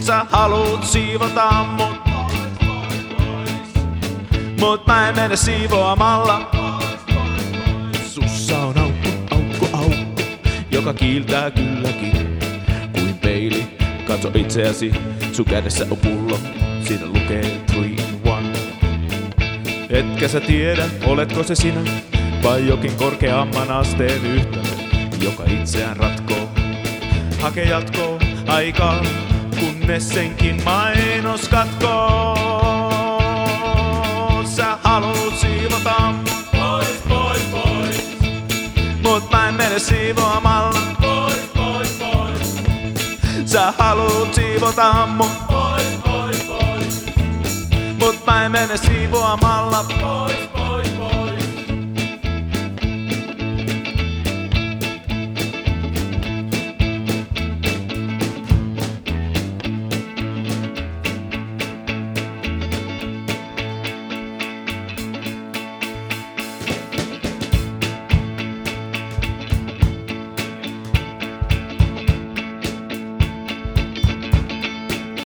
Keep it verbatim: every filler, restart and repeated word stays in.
Sä haluut siivota mut, mut mä en mene siivoamalla. Sussa on aukko, aukko, aukko, joka kiiltää kylläkin kuin peili. Katso itseäsi, sun kädessä on pullo, siinä lukee three in one. Etkä sä tiedä, oletko se sinä vai jokin korkeamman asteen yhtälö, joka itseään ratkoo. Hake jatkoa aikaa, kunnes senkin mainos katkoo. Sä haluut siivota Pois, pois, pois. mut mä en mene siivoamalla. Pois, pois, pois. Sä haluut siivota mut, Pois, pois, pois. mut mä en mene siivoamalla. Pois.